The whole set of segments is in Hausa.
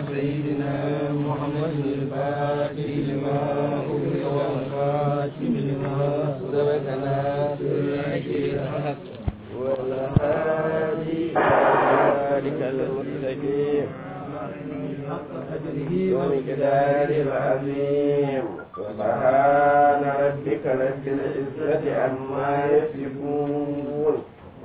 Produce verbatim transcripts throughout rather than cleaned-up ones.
سيدنا محمد الفاتح لما أغلق والخاتم لما سبق ناصر الحق والهادي ذلك المستقيم ومقدار العظيم سبحان ربك رب العزة عما يصفون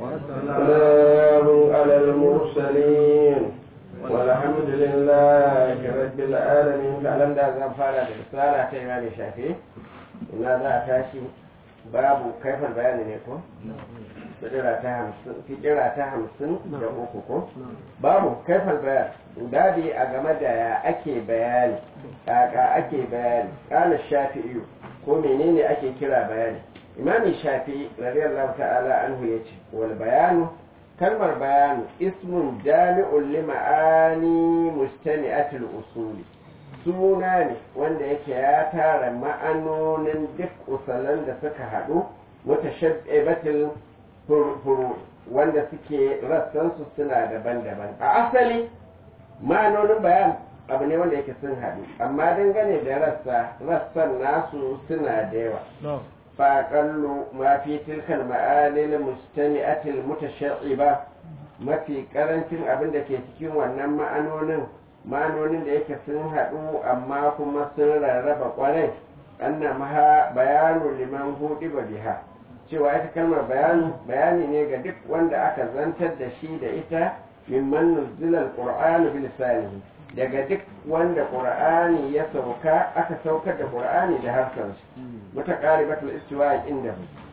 والسلام على المرسلين والحمد لله رب العالمين. تعلم ده زan fara da risala ta Imam Shafi'i ina za a tashi babu kaifar bayani ne ko fikira ta hamsin fikira ta hamsin da uku ko babu kaifar bayani dadi a game da ya ake bayani kaka ake bayani kana Shafi'i ko menene ake kira bayani. Imam Shafi'i radiyallahu ta'ala anhu yace wal bayanu kalmar bayanu ismun jami'un li ma'ani mustami'atul usuli suna ne wanda yake ya tara ma'anonin duk usalan da suka haɗu mutashabbihatul furu wanda suke rassan su suna daban-daban. A asali ma'anonin bayan abu ne wanda yake sun haɗu amma dangane da rassa rassan nasu suna da yawa. فأقل ما في تلك المعاني المجتمعة المتشعبة ما في كرنتين أبن دكي تكين وأنما معنونين ma'anonin da yake sun haɗu amma kuma sun rarraba ƙwarai annamaha bayanu liman hudu ba biha cewa ita kalmar bayani bayani ne ga duk wanda aka zantar da shi da ita mimman nuzila alqur'anu bi lisanihi daga duk wanda qur'ani ya sauka aka saukar da qur'ani da harshen shi mutaqaribatul istiwa inda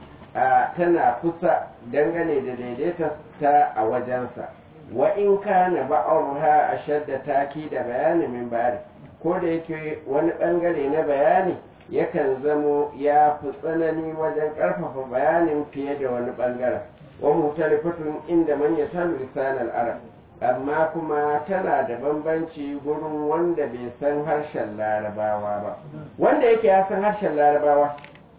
tana kusa dangane da daidaita ta a wajensa wa in kana ba'ruha ashadda taki da bayani min bari ko da yake wani bangare na bayani yakan zamo ya fi tsanani wajen karfafa bayanin fiye da wani bangaren wa mutalifatun inda man yatalu lisan al-arab amma kuma tana da bambanci gurin wanda bai san harshen larabawa ba. Wanda yake ya san harshen larabawa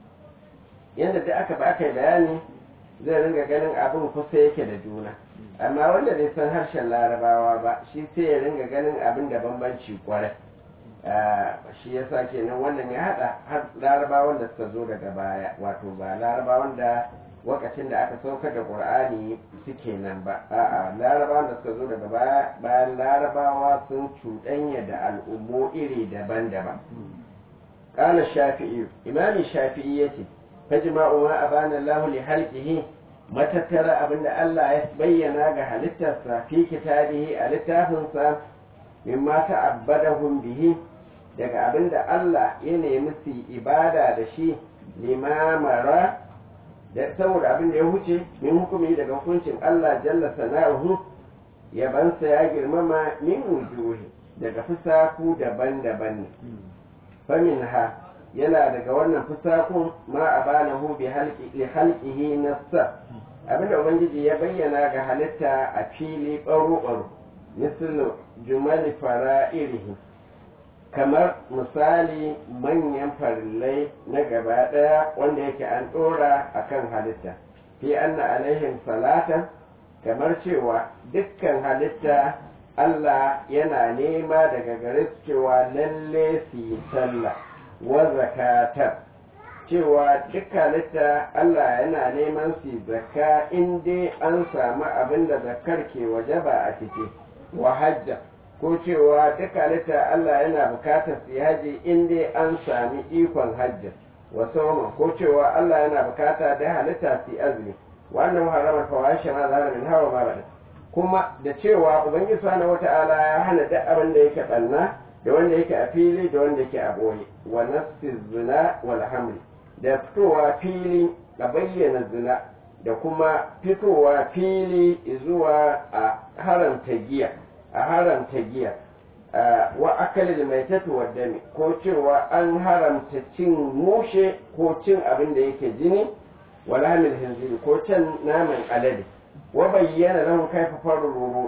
yadda da aka ba aka bayani zai ringa ganin abin kusa yake da juna, amma wanda bai san harshen larabawa ba shi sai ya ringa ganin abin da bambanci kwarai. Shi yasa kenan wannan ya haɗa har larabawan da suka zo daga baya, wato ba larabawan da lokacin da aka saukar da ƙur'ani suke nan ba, a'a larabawan da suka zo daga baya bayan larabawa sun cuɗanya da al'ummo iri daban-daban. Ƙala shafi'i imami shafi'i yace fajma'u ma abana Allah li halqihi matattara abinda Allah ya bayyana ga halittarsa fi kitabihi a littafinsa mimma ta'abbadahum bihi daga abinda Allah ya nemi su ibada da shi limamara da saboda abin da ya huce min hukumi daga hukuncin Allah jalla sana'uhu yabansa ya girmama min wujuhi daga fusaku daban-daban ne. Famin ha yana daga wannan fusakun ma abanahu bi halqi li halqihi nassa abinda ubangiji ya bayyana ga halitta a fili baro-baro misal jumali fara'irihi kamar misali manyan farillai na gaba ɗaya wanda yake an ɗora a kan halitta fi anna alaihim salatan kamar cewa dukkan halitta Allah yana nema daga gare su cewa lalle su yi sallah wa zakatar cewa dukkan halitta Allah yana neman su zakka in dai an samu abin da zakkar ke wajaba a ciki wa hajja ko cewa duk halitta Allah yana bukatar su haji in dai an sami ikon hajji wa sauman ko cewa Allah yana bukata da halitta su azumi wannan haramar fawashi ma zahara min hawa ma bada kuma da cewa ubangiji subhanahu wata'ala ya hana duk abin da yake banna da wanda yake a fili da wanda yake a boye wa nafsi zina wal hamli da fitowa fili a bayyana zina da kuma fitowa fili zuwa a haramta giya a haramta giya wa akalil maitatu wa dami ko cewa an haramta cin mushe ko cin abin da yake jini wa lahmil hinziri ko cin naman alade wa bayyana lahu kaifa farru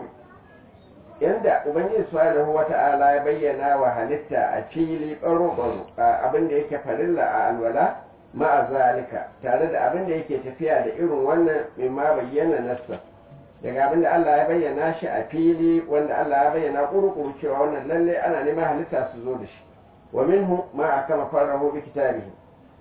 yanda ubangiji subhanahu wata'ala ya bayyana wa halitta a fili baro baro abin da yake farilla a alwala ma'a zalika tare da abin da yake tafiya da irin wannan mimma bayyana nassa daga abin da Allah ya bayyana shi a fili wanda Allah ya bayyana kurukuru cewa wannan lalle ana neman halitta su zo da shi wa minhu ma akama farahu bi kitabihi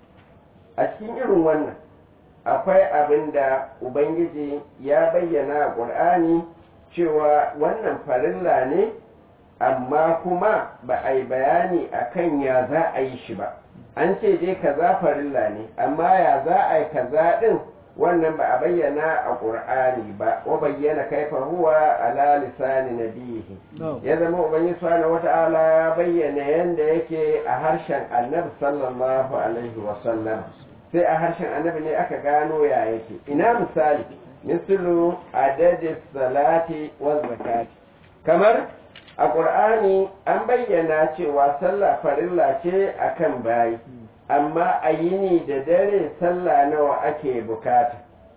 a cikin irin wannan akwai abin da ubangiji ya bayyana a qur'ani cewa wannan farilla ne amma kuma ba a yi bayani akan ya za a yi shi ba an ce dai kaza farilla ne amma ya za a yi kaza din wannan ba a bayyana a ƙur'ani ba wa bayyana kaifa huwa ala lisani nabihi ya zama ubangiji subhanahu wata'ala ya bayyana yanda yake a harshen annabi sallallahu alaihi wa sallam sai a harshen annabi ne aka gano ya yake ina misali mislu adadi salati wa zakati kamar a ƙur'ani an bayyana cewa sallah farilla ce akan bayi amma a yini da dare sallah nawa ake bukata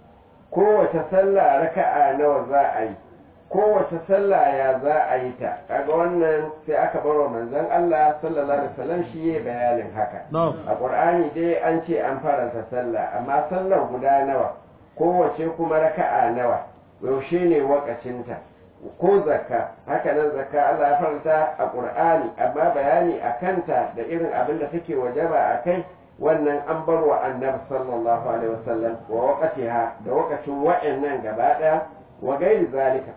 kowace sallah raka'a nawa za a yi kowace sallah ya za a yi ta kaga wannan sai aka bar wa manzon Allah sallallahu alaihi wasallam shi ya bayanin haka a Qur'ani dai an ce an faranta sallah amma sallar guda nawa kowace kuma raka'a nawa yaushe ne wakacinta ko zakka haka nan zakka Allah ya faranta a Qur'ani amma bayani akanta da irin abin da take wajaba akai wannan an bar wa annabi sallallahu alaihi wasallam wa waqtiha da waqtin wa'annan gaba daya wa gairi zalika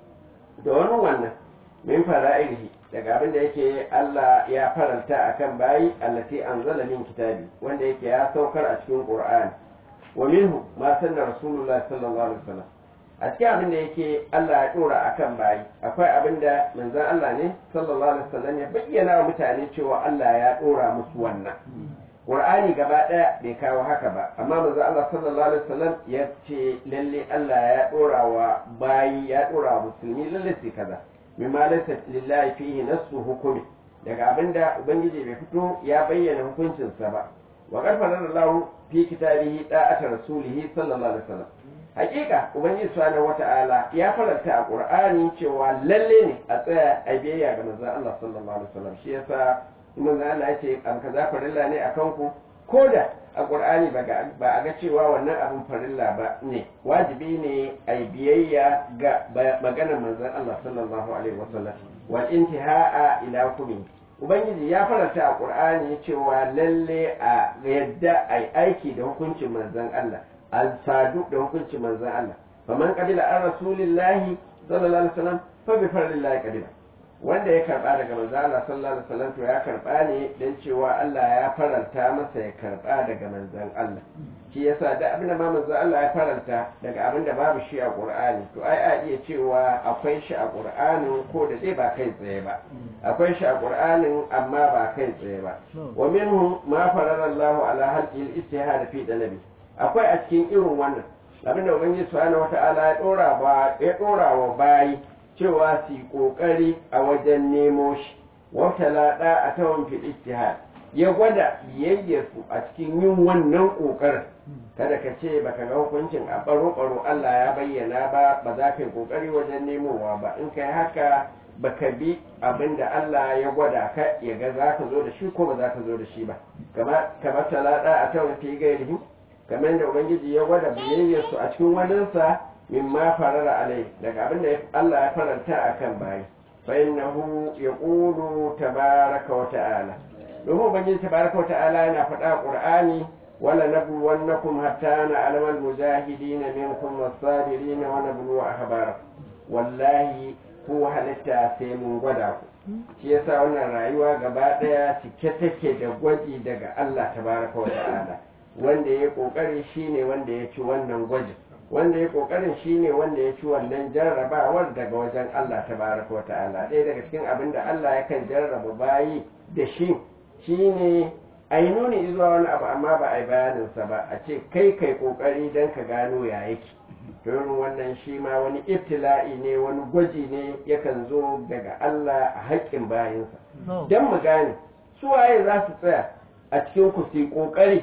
da wani wannan min fara'ihi daga abin da yake Allah ya faranta akan bayi allati anzala min kitabi wanda yake ya saukar a cikin Qur'ani wa minhu ma sanna rasulullah sallallahu alaihi wasallam a cikin abin da yake Allah ya dora akan bayi akwai abin da manzon Allah ne sallallahu alaihi wasallam ya bayyana wa mutane cewa Allah ya dora musu wannan Qur'ani gaba daya bai kawo haka ba amma manzon Allah sallallahu alaihi wasallam ya ce lalle Allah ya dora wa bayi ya dora wa musulmi lalle sai kaza mimma laysa lillahi fihi nasu hukumi daga abinda ubangiji bai fito ya bayyana hukuncinsa ba wa qad farada fi kitabihi da'ata rasulihi sallallahu alaihi wasallam hakika ubangiji subhanahu wata'ala ya faranta a qur'ani cewa lalle ne a tsaya a biyayya ga manzon Allah sallallahu alaihi wasallam shi yasa manzon Allah ya ce an kaza farilla ne akan ku koda a qur'ani ba a ga cewa wannan abin farilla ba ne wajibi ne a biyayya ga maganar manzon Allah sallallahu alaihi wasallam wal intihaa ila hukmi ubangiji ya faranta a qur'ani cewa lalle a yadda ai aiki da hukuncin manzon Allah al-sadu da hukuncin manzon Allah faman qabila an rasulillahi sallallahu alaihi wasallam fa bi fadlillahi qabila wanda ya karba daga manzon Allah sallallahu alaihi wasallam to ya karba ne dan cewa Allah ya faranta masa ya karba daga manzon Allah shi yasa da abin da ma manzon Allah ya faranta daga abin da babu shi a Qur'ani to ai a iya cewa akwai shi a Qur'anin ko da dai ba kai tsaye ba akwai shi a Qur'anin amma ba kai tsaye ba wa minhu ma farara Allah ala halqi al-istihad fi dalabi akwai a cikin irin wannan abin da ubangiji subhanahu wata'ala ya dora ba ya dora wa bayi cewa su kokari a wajen nemo shi wa talada a tawon fil ijtihad ya gwada biyayyar su a cikin yin wannan kokarin kada ka ce baka ga hukuncin a baro baro Allah ya bayyana ba ba za ka yi kokari wajen nemowa ba in kai haka baka bi abinda Allah ya gwada ka ya ga za ka zo da shi ko ba za ka zo da shi ba kamar kamar talada a tawon fi gairihi kamar da ubangiji ya gwada biyayyar su a cikin waninsa mimma farara alai daga abin da Allah ya faranta akan bayi fa innahu yaqulu tabaraka wa ta'ala domin ubangiji tabaraka wa ta'ala yana faɗa a qur'ani wala nabluwannakum hatta na'lama al-mujahidin minkum was-sabirin wa nabluwa akhbarakum wallahi ko halitta sai mun gwada ku shi yasa wannan rayuwa gaba daya cike take da gwaji daga Allah tabaraka wa ta'ala wanda ya kokari shine wanda ya ci wannan gwajin wanda ya kokarin shine wanda ya ci wannan jarrabawar daga wajen Allah tabaraka wata'ala ɗaya daga cikin abin da Allah yakan jarraba bayi da shi shine ai nuni zuwa wani abu amma ba ai bayanin sa ba a ce kai kai kokari dan ka gano ya yake don wannan shi ma wani ibtila'i ne wani gwaji ne yakan zo daga Allah a haƙƙin bayinsa dan mu gane su waye za su tsaya a cikin ku su kokari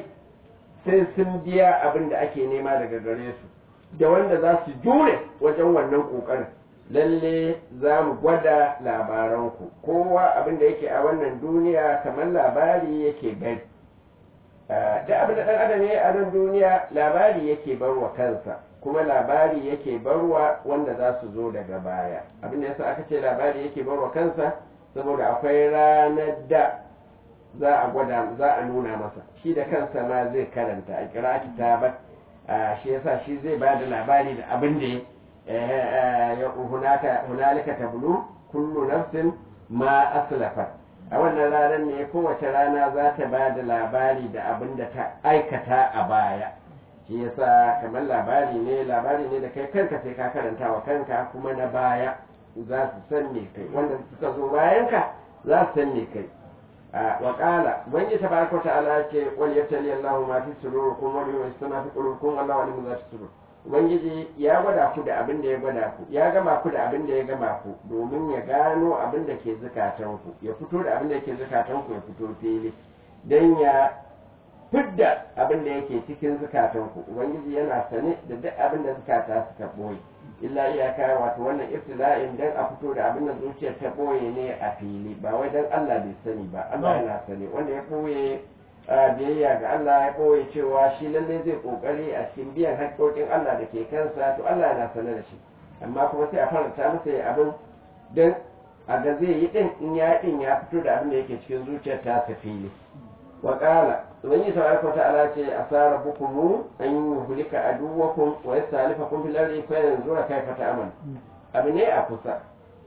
sai sun biya abin da ake nema daga gare su da wanda za su jure wajen wannan ƙoƙarin lalle za mu gwada labaranku kowa abin da yake a wannan duniya kamar labari yake gani da abin da ɗan adam ya a nan duniya labari yake bar wa kansa kuma labari yake barwa wanda za su zo daga baya abinda yasa aka ce labari yake barwa kansa saboda akwai ranar da za a gwada za a nuna masa shi da kansa ma zai karanta a kira kitabar shi yasa shi zai ba da labari da abin da ya hunalika tablu kullu nafsin ma aslafat a wannan ranar ne kowace rana za ta ba da labari da abin da ta aikata a baya shi yasa kamar labari ne labari ne da kai kanka sai ka karanta wa kanka kuma na baya za su san me kai wanda suka zo bayanka za su san me kai wa qala wani tabaraka wa ta'ala ce wal yatali Allahu ma fi sururikum wa yusma fi qulubikum wallahu alimun zati sudur ubangiji ya gwada ku da abin da ya gwada ku ya gama ku da abin da ya gama ku domin ya gano abin da ke zukatan ku ya fito da abin da ke zukatan ku ya fito fili dan ya fidda abin da yake cikin zukatan ku ubangiji yana sane da duk abin da zukata suka boye illa iyaka wato wannan ibtila'in dan a fito da abin da zuciyar ta boye ne a fili ba wai dan Allah bai sani ba Allah yana sani wanda ya boye biyayya ga Allah ya boye cewa shi lalle zai kokari a cikin biyan haƙƙoƙin Allah da ke kansa to Allah yana sane da shi amma kuma sai a faranta masa ya abin dan a ga zai yi din in ya din ya fito da abin da yake cikin zuciyar ta ta fili wa qala wani tabaraka wa ta'ala ce asara bukumu an yuhlika aduwakum wa yastalifakum fil ardi fa yanzura kayfa ta'mal abu ne a kusa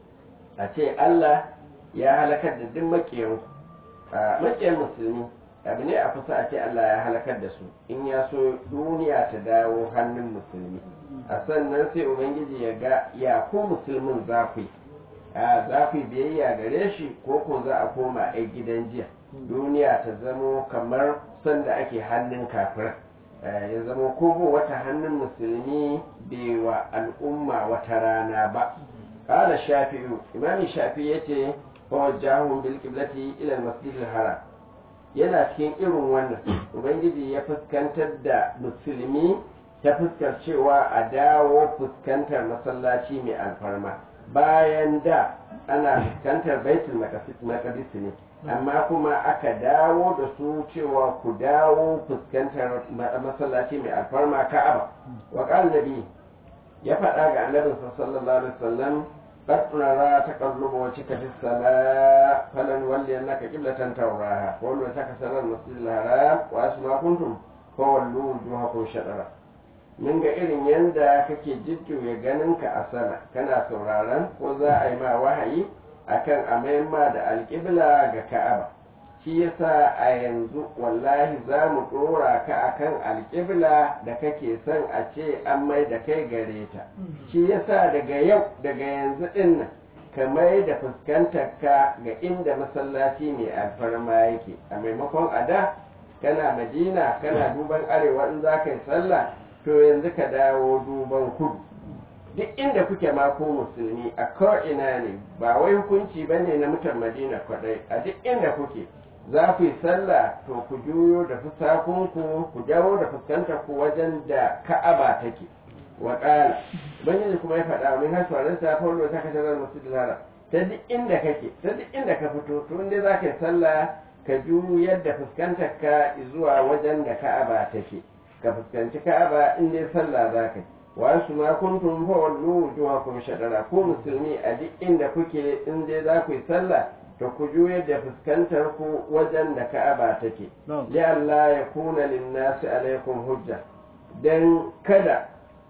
a ce Allah ya halakar da duk makiyan makiyan musulmi abu ne a kusa a ce Allah ya halakar da su in ya so duniya ta dawo hannun musulmi a sannan sai ubangiji ya ga ya ko musulmin zafi za ku biyayya gare shi ko ko za a koma a gidan jiya duniya ta zamo kamar sanda ake hannun kafir ya zamo ko wata hannun musulmi bai wa al'umma wata rana ba qala shafi'u imam shafi'i yace fawajjahum bil qiblati ila al masjid al haram yana cikin irin wannan ubangiji ya fuskantar da musulmi ta fuskar cewa a dawo fuskantar masallaci mai alfarma bayan da ana fuskantar baitul maqdis ne amma kuma aka dawo da su cewa ku dawo fuskantar masallaci mai alfarma ka'aba wa qala nabi ya faɗa ga annabin sallallahu alaihi wasallam qad nara taqallubu wajhika fis samaa falan walliyannaka qiblatan tawraha wa wallu takasara al-masjidil haram wa asma kuntum fa wallu wujuhakum shatara mun ga irin yanda kake jujjuya ganinka a sama kana sauraron ko za a yi ma wahayi akan amaimma da alƙibla ga ka'aba shi yasa a yanzu wallahi za mu ɗora ka akan alƙibla da kake son a ce an mai da kai gare ta shi yasa daga yau daga yanzu ɗin nan ka mai da fuskantar ka ga inda masallaci mai alfarma yake a maimakon a da kana madina kana duban arewa in za ka yi sallah to yanzu ka dawo duban kudu duk inda kuke mako musulmi a ko'ina ne ba wai hukunci ba ne na mutan madina kwadai a duk inda kuke za ku yi sallah to ku juyo da fusakunku ku dawo da fuskantar ku wajen da ka'aba take wa ƙala ubangiji kuma ya faɗa min hasu a ta faulo ta kashe zan musu dilara ta duk inda kake ta duk inda ka fito to inda za ka yi sallah ka juyar da fuskantar ka zuwa wajen da ka'aba take ka fuskanci ka'aba in dai sallah za ka yi wasu ma kuntum fa wallu wujuhakum shadara ko musulmi a duk inda kuke in dai za ku yi sallah to ku juyar da fuskantar ku wajen da ka'aba take ya Allah ya kuna linnasi alaikum hujja dan kada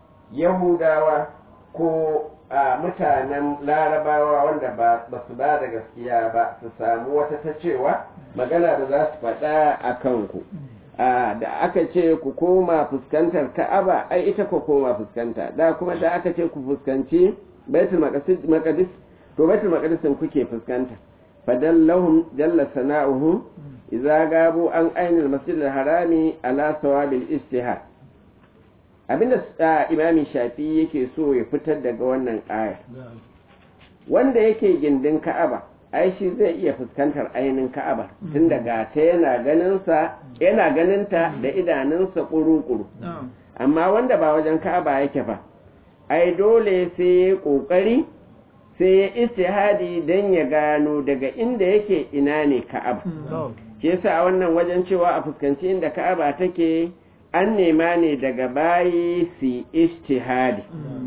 yahudawa ko a mutanen larabawa wanda ba su ba da gaskiya ba su samu wata ta cewa magana da za su faɗa a kanku da aka ce ku koma fuskantar ka'aba ai ita ku koma fuskanta da kuma da aka ce ku fuskanci baitul maqdis to baitul maqdis kuke fuskanta fadallahum jalla sana'uhu idza gabu an ainil masjidil harami ala sawabil ijtihad abinda imami shafi yake so ya fitar daga wannan aya wanda yake gindin ka'aba ai shi zai iya fuskantar ainihin ka'aba tun daga ta yana ganinsa yana ganinta da idanunsa kuru-kuru amma wanda ba wajen ka'aba yake fa ai dole sai ya kokari sai ya istihadi don ya gano daga inda yake ina ne ka'aba shi yasa a wannan wajen cewa a fuskanci inda ka'aba take an nema ne daga bayi su ijtihadi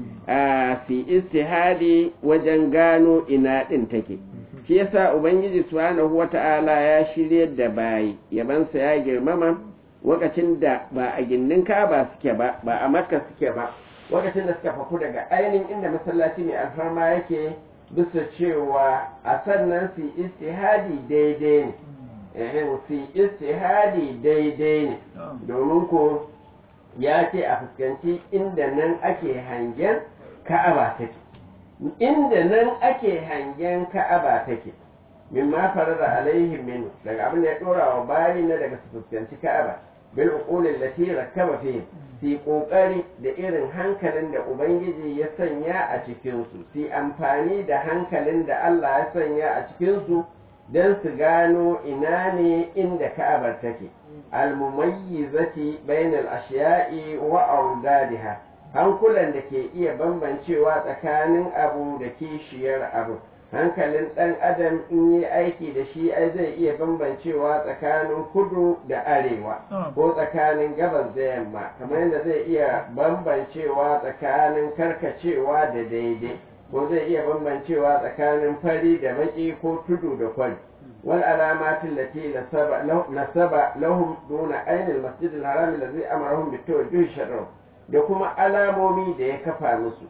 a su ijtihadi wajen gano ina din take shi yasa ubangiji subhanahu wata'ala ya shiryar da bayi yabansa ya girmama lokacin da ba a gindin Ka'aba suke ba ba a Makka suke ba lokacin da suka faku daga ainihin inda masallaci mai alfarma yake bisa cewa a sannan su ijtihadi daidai ne su ijtihadi daidai ne domin ko ya ce a fuskanci inda nan ake hangen Ka'aba take inda nan ake hangen Ka'aba take min ma farada alaihim min daga abin da ya dora wa bayi na daga su fuskanci Ka'aba bil uqul allati rakkaba fi fi kokari da irin hankalin da ubangiji ya sanya a cikin su fi amfani da hankalin da Allah ya sanya a cikin su dan su gano ina ne inda Ka'abar take al mumayyizati bainal ashiya'i wa awdadiha hankulan da ke iya bambancewa tsakanin abu da kishiyar abu hankalin ɗan adam in yi aiki da shi ai zai iya bambancewa tsakanin kudu da arewa ko tsakanin gabas da yamma kamar yadda zai iya bambancewa tsakanin karkacewa da daidai ko zai iya bambancewa tsakanin fari da baki ko tudu da kwari wal alamatin lati nasaba lahum duna ainil masjidil haram allazi amarahum bi tawajjuh sharr da kuma alamomi da ya kafa musu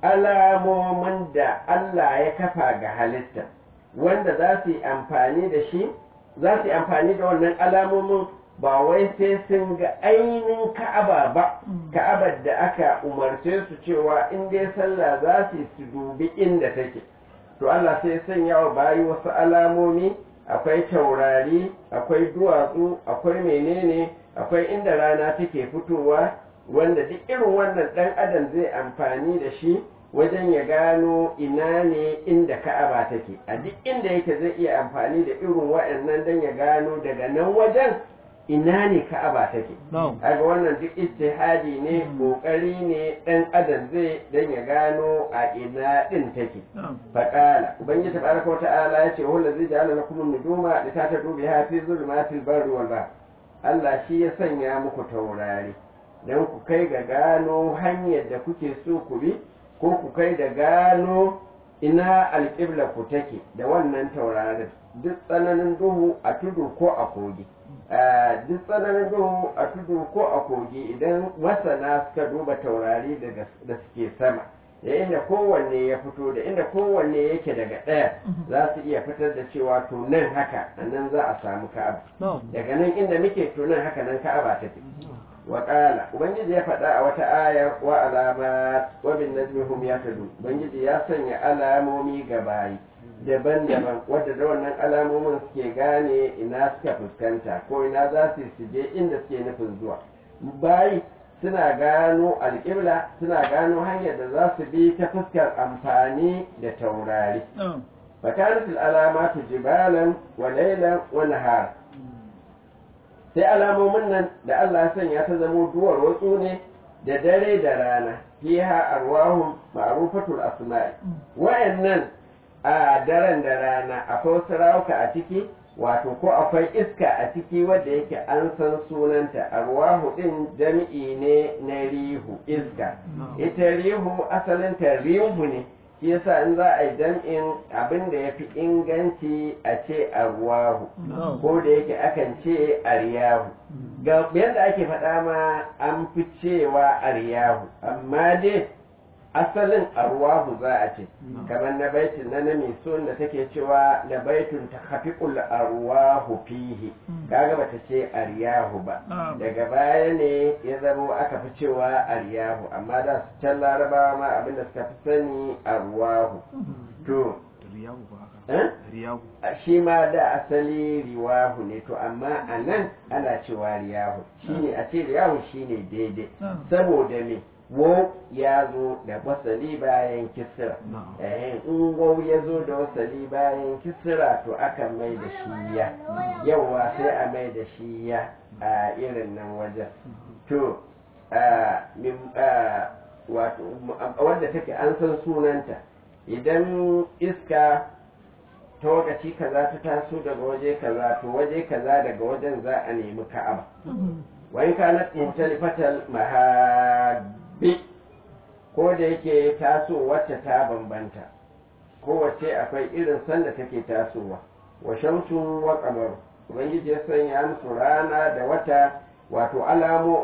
alamomin da Allah ya kafa ga halitta wanda za su yi amfani da shi za su yi amfani da wannan alamomin ba wai sai sun ga ainihin ka'aba ba ka'abar da aka umarce su cewa in dai sallah za su su dubi inda take to Allah sai sanya wa bayi wasu alamomi akwai taurari akwai duwatsu akwai menene akwai inda rana take fitowa wanda duk irin wannan dan adam zai amfani da shi wajen ya gano ina ne inda ka'aba take a duk inda yake zai iya amfani da irin waɗannan dan ya gano daga nan wajen ina ne ka'aba take kaga wannan duk ijtihadi ne kokari ne dan adam zai dan ya gano a ina din take faqala ubangiji tabaraka wa ta'ala yace huwa allazi ja'ala lakum an-nujuma litatadu biha fi zulmatil barri wal bahr Allah shi ya sanya muku taurari dan ku kai ga gano hanyar da kuke so ku bi ko ku kai da gano ina alƙibla ku take da wannan taurarin duk tsananin duhu a tudu ko a kogi duk tsananin duhu a tudu ko a kogi idan masana suka duba taurari da suke sama da inda kowanne ya fito da inda kowanne yake daga ɗaya za su iya fitar da cewa to nan haka nan za a samu ka'aba daga nan inda muke to nan haka nan ka'aba take waƙala ubangiji ya faɗa a wata ayar wa alamat wa bin najmi hum yahtadun ubangiji ya sanya alamomi ga bayi daban-daban wadda da wannan alamomin suke gane ina suka fuskanta ko ina za su su je inda suke nufin zuwa bayi suna gano alƙibla suna gano hanyar da za su bi ta fuskar amfani da taurari fakanatul alamatu jibalan wa laylan wa nahar sai alamomin nan da Allah ya sanya ta zamo duwar watsu ne da dare da rana fiha arwahum ma'rufatul asma'i wayannan a daren da rana akwai wasu rawuka a ciki wato ko akwai iska a ciki wadda yake an san sunanta arwahu din jami'i ne na rihu iska ita rihu asalinta rihu ne shi yasa in za a yi jam'in abin da ya fi inganci a ce arwahu ko da yake akan ce aryahu ga yadda ake faɗa ma an fi cewa aryahu amma dai asalin arwahu za a ce kamar na baitin na na son da take cewa da baitun ta hafiƙul arwahu fihi kaga bata ce aryahu ba daga baya ne ya zama aka fi cewa aryahu amma da su can larabawa ma abinda suka fi sani arwahu to shi ma da asali riwahu ne to amma a nan ana cewa riyahu shine a ce riyahu shine daidai saboda me wo ya zo da wasali bayan kisra eh in wo ya zo da wasali bayan kisra to aka mai da shi ya yawa sai a mai da shi ya a irin nan wajen to wato wanda take an san sunanta idan iska ta wakaci kaza ta taso daga waje kaza to waje kaza daga wajen za a nemi ka'aba wa in kanat mutalifatal mahabbi ko da yake taso wacce ta bambanta kowace akwai irin sanda take tasowa wa shamsu wa qamaru ubangiji ya sanya musu rana da wata wato alamo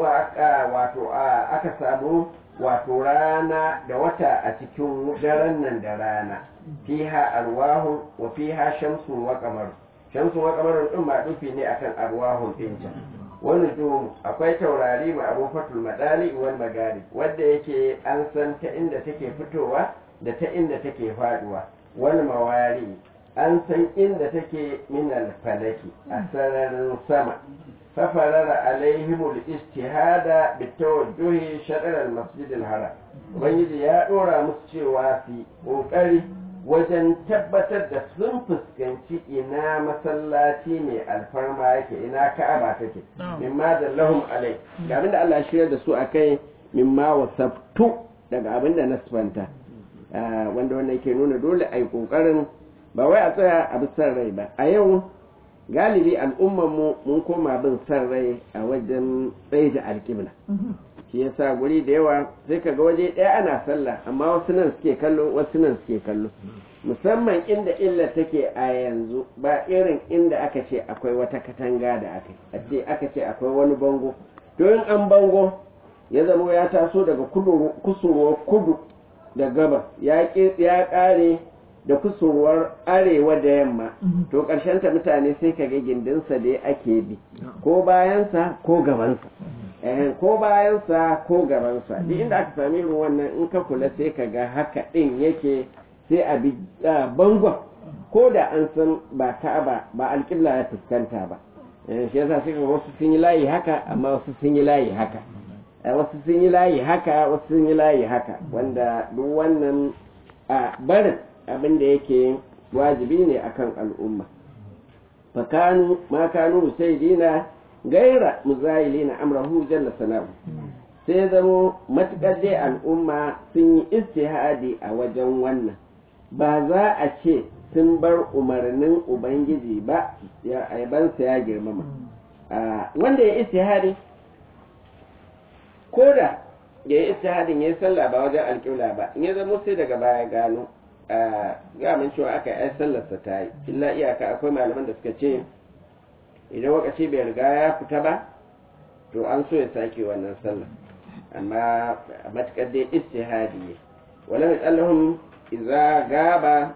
wato aka samu wato rana da wata a cikin daren nan da rana fiha arwahun wa fiha shamsun wa qamaru shamsun wa qamarun din ma dufi ne akan arwahun din can wani dum akwai taurari ma abufatul madali wal magari wanda yake an san ta inda take fitowa da ta inda take faduwa wal mawari an san inda take min al falaki a sararin sama fafarara alaihimul istihada bitawajjuhi shadar al masjid al haram ubangiji ya dora musu cewa su kokari wajen tabbatar da sun fuskanci ina masallaci mai alfarma yake ina ka'aba take mimma da lahum alai ga abinda Allah ya shirya da su akai mimma wasaftu daga abinda na sifanta wanda wannan yake nuna dole ai kokarin ba wai a tsaya a bisan rai ba a yau galibi al'ummar mu mun koma bin san rai a wajen tsaye da alƙibla shi yasa guri da yawa sai kaga waje ɗaya ana sallah amma wasu nan suke kallo wasu nan suke kallo musamman inda illa take a yanzu ba irin inda aka ce akwai wata katanga da aka a ce aka ce akwai wani bango to in an bango ya zama ya taso daga kudu kusurwar kudu da gabas ya ya kare da kusurwar arewa da yamma to ƙarshen ta mutane sai kaga gindinsa da ake bi ko bayansa ko gabansa eh ko bayansa ko gabansa duk inda aka sami irin wannan in ka kula sai ka ga haka din yake sai a bi bangon ko da an san ba ka'aba ba alƙibla ya fuskanta ba eh shi yasa sai wasu sun yi layi haka amma wasu sun yi layi haka wasu sun yi layi haka wasu sun yi layi haka wanda duk wannan a barin abin da yake wajibi ne akan al'umma fakanu ma kanu sayyidina gaira muzayilina amrahu jalla sana'u sai zamo matukar dai al'umma sun yi istihadi a wajen wannan ba za a ce sun bar umarnin ubangiji ba ya aibansa ya girmama wanda ya istihadi ko da ya yi istihadin ya yi sallah ba wajen alƙibla ba in ya zamo sai daga baya gano ga mun cewa aka yi sallarsa ta yi illa iyaka akwai malaman da suka ce idan wakaci bai riga ya fita ba to an so ya sake wannan sallah amma matakar dai istihadi ne wala mai idza gaba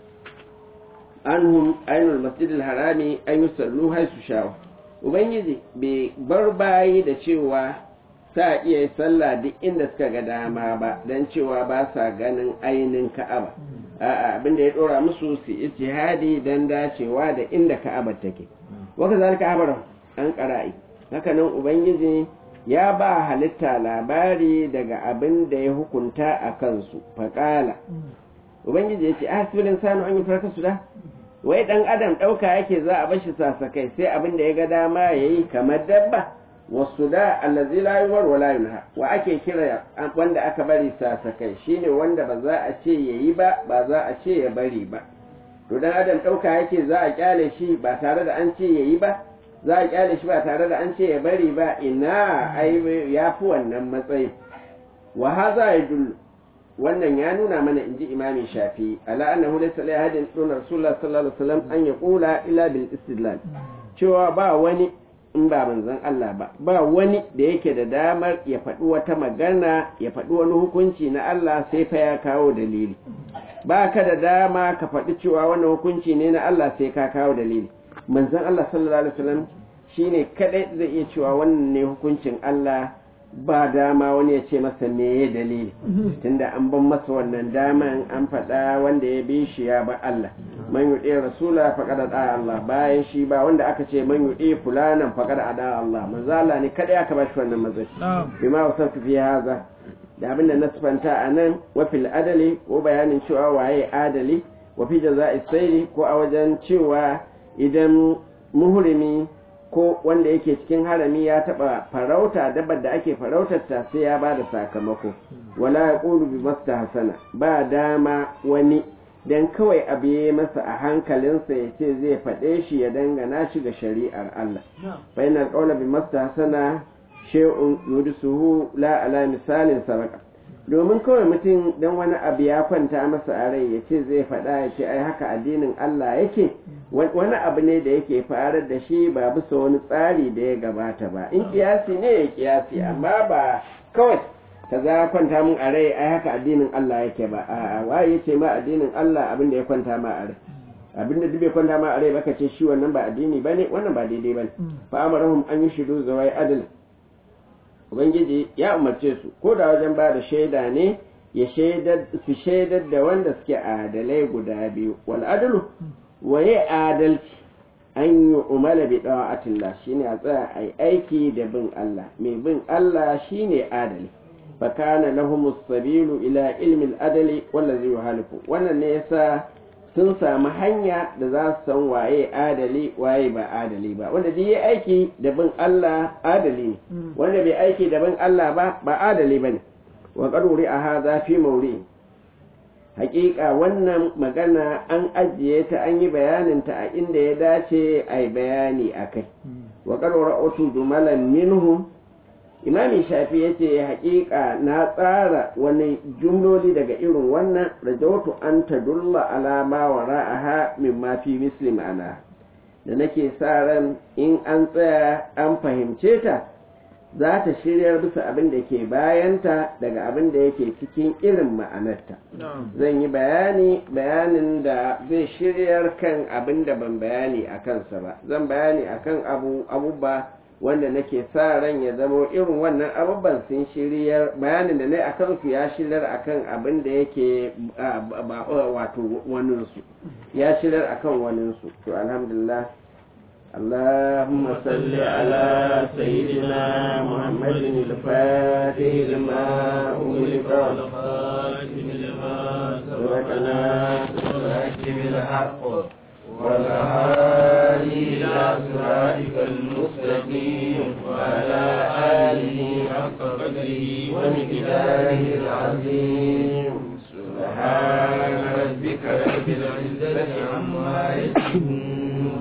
anhum ainul masjidil harami an yusallu haisu shawa ubangiji bai bar bayi da cewa sa iya sallah duk inda suka ga dama ba dan cewa ba sa ganin ainin ka'aba a'a abinda ya dora musu su ijtihadi dan dacewa da inda ka'aba take waka zalika abara an qara'i haka nan ubangiji ya ba halitta labari daga abin da ya hukunta a kansu faqala ubangiji yace asbilin sanu an yi farka su da wai dan adam dauka yake za a bashi sasakai sai abin da ya ga dama yayi kamar dabba wasu da allazi la yumar wa la yunha wa ake kira wanda aka bari sasakai shine wanda ba za a ce yayi ba ba za a ce ya bari ba to dan adam dauka yake za a kyale shi ba tare da an ce yayi ba za a kyale shi ba tare da an ce ya bari ba ina ai ya fi wannan matsayi wa hadha yadullu wannan ya nuna mana inji imami shafi ala annahu laysa li ahadin dun rasulullah sallallahu alaihi wasallam an yaqula illa bil istidlal cewa ba wani in ba manzon Allah ba ba wani da yake da damar ya faɗi wata magana ya faɗi wani hukunci na Allah sai fa ya kawo dalili ba ka da dama ka faɗi cewa wannan hukunci ne na Allah sai ka kawo dalili manzon Allah sallallahu alaihi wasallam shine kadai zai iya cewa wannan ne hukuncin Allah ba dama wani ya ce masa me ya dalili tunda an ban masa wannan daman an faɗa wanda ya bi shi ya ba Allah man yuɗe rasula faqad ada Allah bayan shi ba wanda aka ce man yuɗe fulanan faqad ada Allah manzo Allah ne kada aka bashi wannan matsayi bima wasaftu fi haza da abinda na sifanta anan wa fil adali ko bayanin cewa waye adali wa fi jaza'i sayri ko a wajen cewa idan muhrimi ko wanda yake cikin harami ya taba farauta dabbar da ake farautar ta sai ya bada sakamako wala yaqulu bi mastahsana ba dama wani dan kawai abu ya masa a hankalinsa ya ce zai faɗe shi ya dangana shi ga shari'ar Allah fa inal qawla bi mastahsana shay'un yudsuhu la ala misalin sabaka domin kawai mutum dan wani abu ya kwanta masa a rai ya ce zai faɗa ya ce ai haka addinin Allah yake wani abu ne da yake farar da shi ba bisa wani tsari da ya gabata ba in kiyasi ne ya kiyasi amma ba kawai ka za kwanta mun a rai ai haka addinin Allah yake ba a waye yace ma addinin Allah abin da ya kwanta ma a rai abin da duk bai kwanta ma a rai baka ce shi wannan ba addini bane wannan ba daidai bane fa amarahum an yushidu zawai adl ubangiji ya umarce su ko da wajen ba da shaida ne ya shaidar su shaidar da wanda suke adalai guda biyu wal adlu waye adalci an yi umala bi da'atillah shine a tsaya ai aiki da bin Allah mai bin Allah shine adali fa kana lahumus sabilu ila ilmi al-adli wallazi yuhalifu wannan ne yasa sun samu hanya da za su san waye adali waye ba adali ba wanda duk yayi aiki da bin Allah adali ne wanda bai aiki da bin Allah ba ba adali bane wa qaruri a hadha fi mawri hakika wannan magana an ajiye ta an yi bayanin ta a inda ya dace ai bayani akai wa qarura utu dumalan minhum imami shafi ya ce haƙiƙa na tsara wani jumloli daga irin wannan rajautu an ta dulla alama wa ra'aha min mafi misli ma'ana da nake sa ran in an tsaya an fahimce ta za ta shiryar bisa abin da ke bayanta daga abin da yake cikin irin ma'anarta zan yi bayani bayanin da zai shiryar kan abin da ban bayani a kansa ba zan bayani akan abu abubuwa wanda nake sa ran ya zamo irin wannan abubuwan sun shiryar bayanin da na a kansu ya shiryar akan abin da yake wato waninsu ya shiryar akan waninsu to alhamdulillah اللهم صل على سيدنا محمد الفاتح لما أغلق والخاتم لما سبقنا والهدي بالحق والهادي إلى صراطك المستقيم وعلى آله حق قدره ومقداره العظيم سبحان ربك رب العزة عما يصفون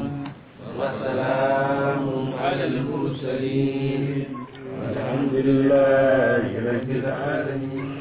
وسلام على المرسلين والحمد لله رب العالمين